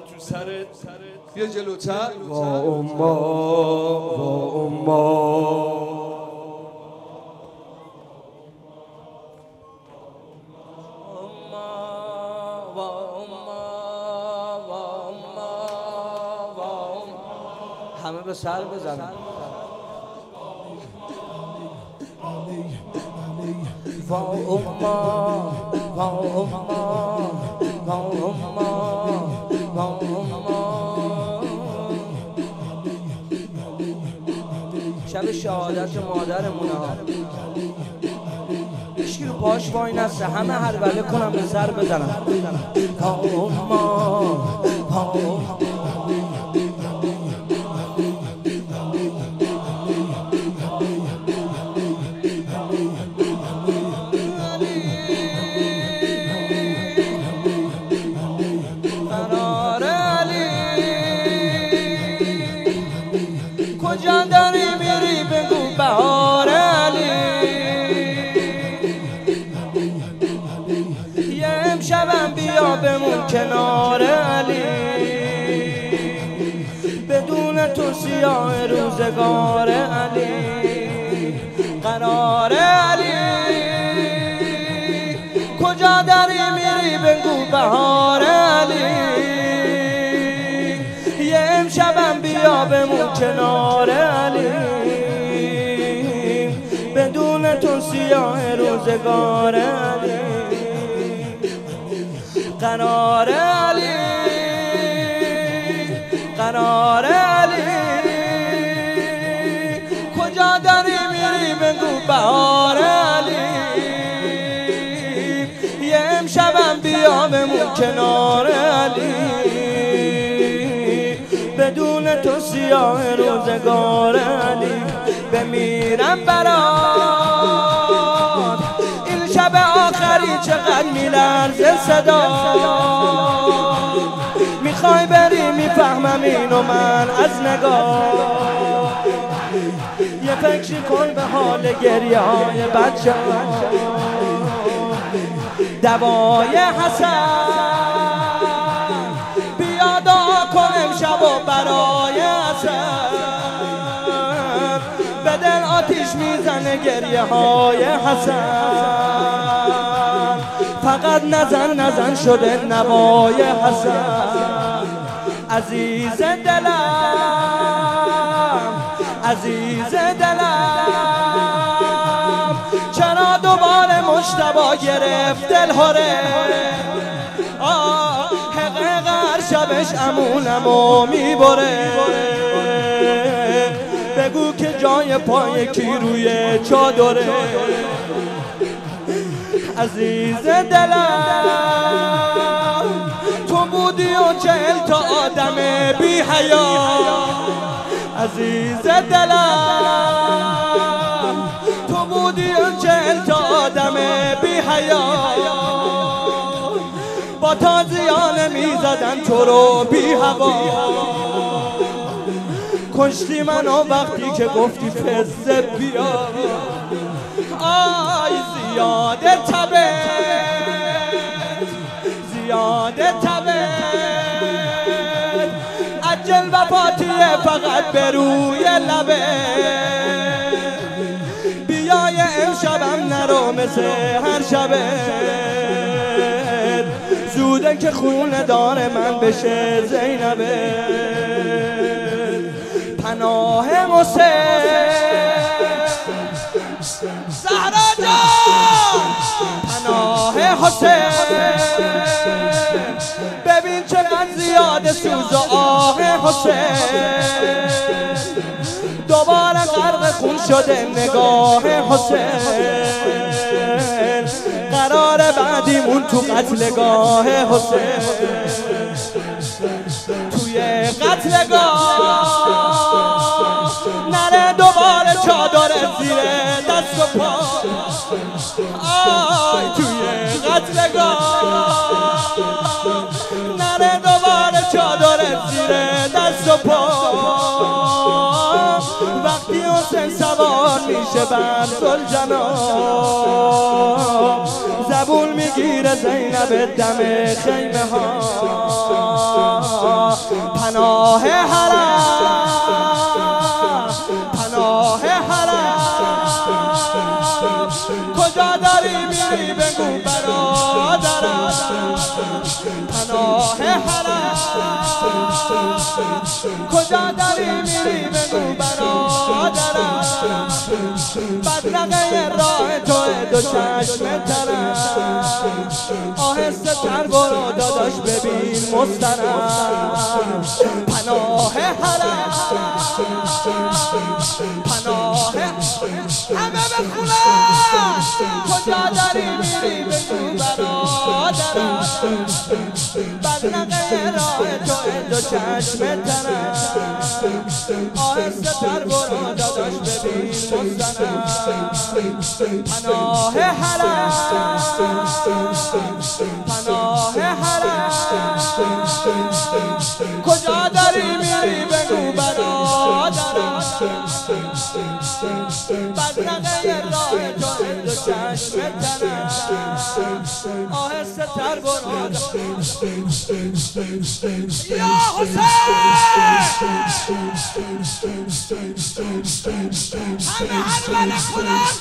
تو سرت بیا جلوتر. وا اما وا اما همه به سر بزنن. وا اما وا اما وا اما وا اما شب شهادت مادرمونه ها. هیچکی رو پاش وای نسته، همه هربله کنم به سر بزنن. وا اما وا اما کجا داری میری بگو بهار علی. یه امشبم بیا بمون کنار علی. بدون تو سیاه روزگار علی قرار علی. کجا داری میری بگو بهار علی. امشبم بیا بمون کنار علی. بدون تو سیاه روزگار علی قرار علی قرار علی. کجا داری میری بگو بهار علی. یه امشبم بیا بمون کنار علی. بدون تو سیاه روزگار علی. بمیرم برات این شب آخری چقدر میلرزه صدا. میخوای بری میفهمم اینو من از نگاه. یه فکری کن به حال گریه های بچه ها. دوای حسن بیا دعا کن امشب و برای حسن. به دل آتیش میزنه گریه های حسن. فقط نزن شده نوای حسن. عزیز دلم عزیز دلم چرا دوباره مجتبی گرفت دلهره. هر شبش امونمو میبره. بگو که جای پای کی روی چادره. عزیز دلم تو بودی و 40 تا آدم بی حیا. عزیز دلم تو بودی و 40 تا آدم بی حیا. با تازیانه میزدن تو رو بی هوا. کشتی منو وقتی که گفتی فزه بیا. آی زیاده تبه زیاده تبه. عجل وفاتیه فقط به روی لبه. بیای امشبم نرو مثل هر شبه. زوده که خونه داره من بشه زینبه. پناه حسین زهرا جان پناه حسین. ببین چقدر زیاده سوز و آه حسین. دوباره غرق خون شده نگاه حسین. قرار بعدیمون تو قتلگاه حسین. توی قتلگاه نره دوباره چادر زیر دست و پا. آی توی قتلگاه نره دوباره چادر زیر دست و پا. وقتی حسین سوار میشه بر ذوالجلال. زبون میگیره زینب دم خیمه ها. پناه حرم پناه حرم کجا داری میری بگو برادرم پناه حرم کجا داری میری بگو برادرم بدرقه راه توه دو چشم ترم آهسته تر برو داداش ببین مسترم پناه حرم پناه همه بخونم کجا داری میری بگو برادرم بدرقه راه توه دو چشم ترم آهسته تر برو داداش ببین مسترم پناه حرم پناه حرم کجا داری میری بگو برادرم بدرقه راه تو دو چشم تنم آهسته تر برو یا حسین همه نکنم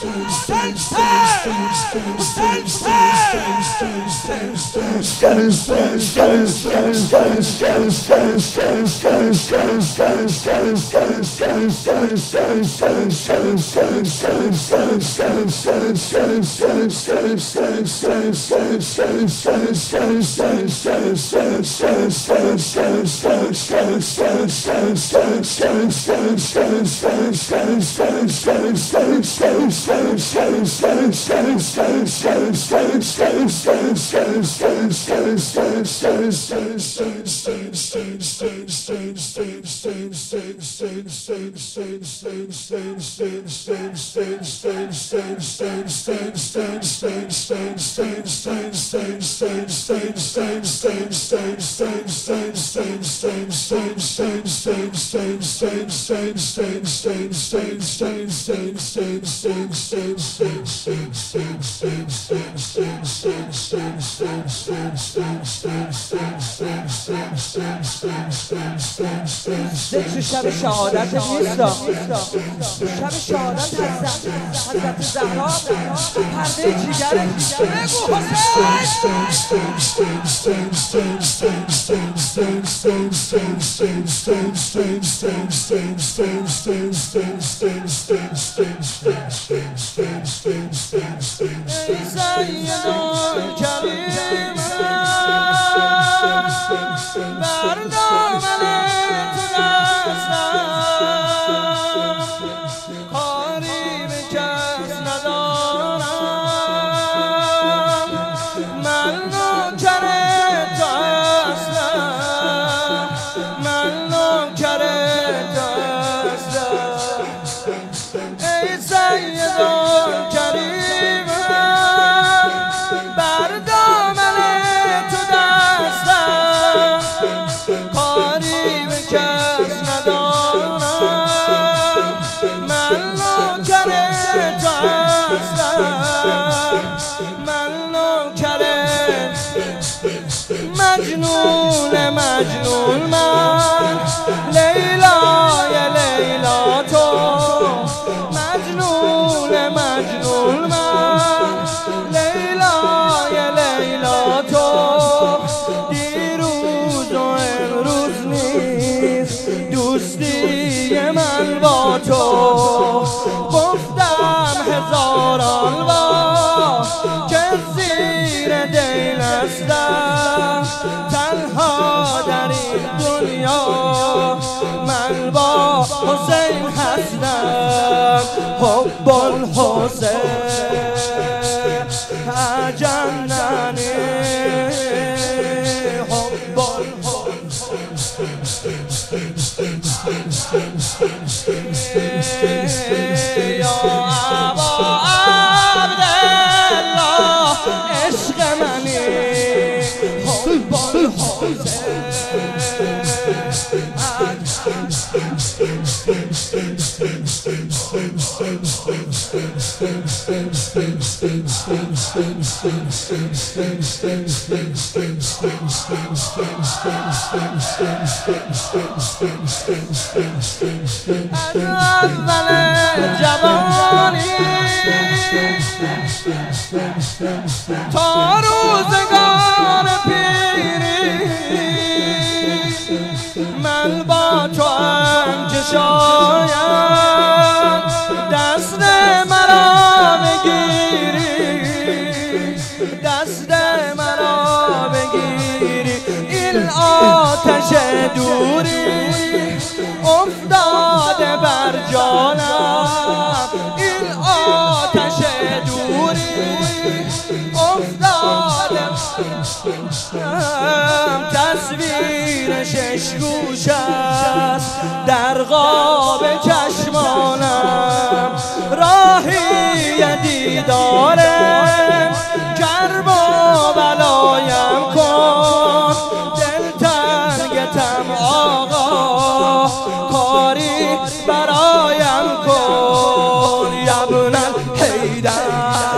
ذکر شب شهادت نیست شب شهادت حضرت زهرا پرده جیگر بگو مجنون من لیلا یا لیلا تو مجنون من لیلا یا لیلا تو دیروز و امروز نیست دوستی من با تو گفتم هزاران بار که زیر دل هستم تنها در این دنیا من با حسین هستم حب الحسین جننی حب الحسین یا ابا عبدالله عشق منی حب الحسین جوانی تا روزگار پیری من با تو هم که شاید دست مرا بگیری دست مرا بگیری این آتش دوری افتاده بر جانم این آتش دوری افتاده تصویر شش گوش است در قاب چشمانم راهی دیدارم کرب و بلایم کن دلتنگتم آقا کاری برایم کن یبن الحیدر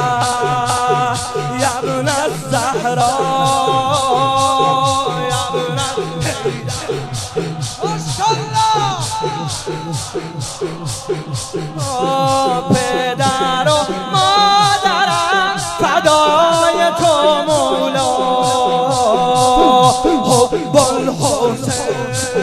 یبن الزهرا یبن الحیدر ماشاءالله پدر و مادرم فدای تو مولا حب الحسین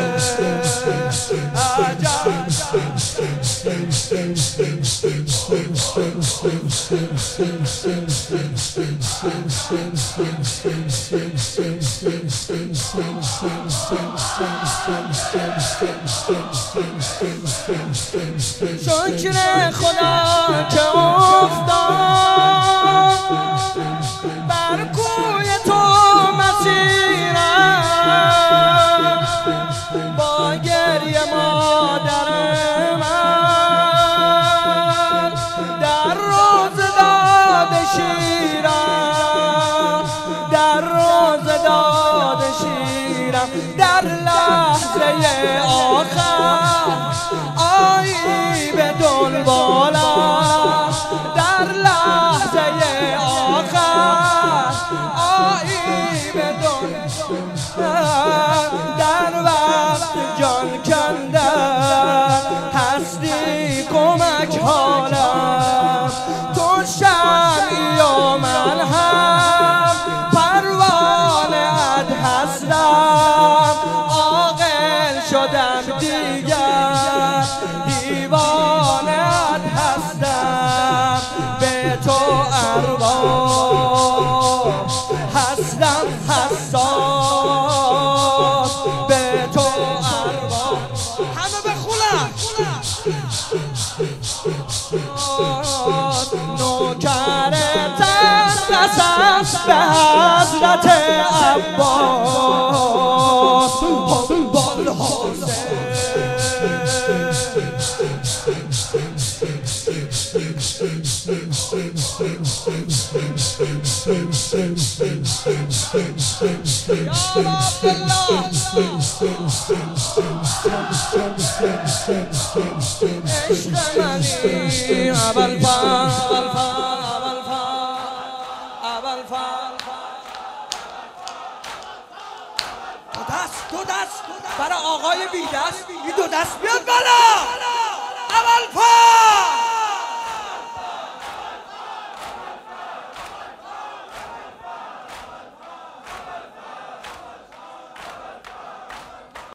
شکر خدا که افتاد بر کوی تو مسیرم با گریه مادر من در روز داد شیرم در روز داد شیرم در لحظه آخر آیی به دنبالم در لحظه آخر آیی به دنبالم در وقت جان کندن هستی کمک حالم تو شمعی و من هم پروانه ات هستم عاقل شدم دیگر دیوانت هستم به تو ارباب هستم حساس به تو ارباب همه بخونم نوکرتم رسم به حضرت عباس حب الحسین دو دست برای آقای بی دست این دو دست بیاد بالا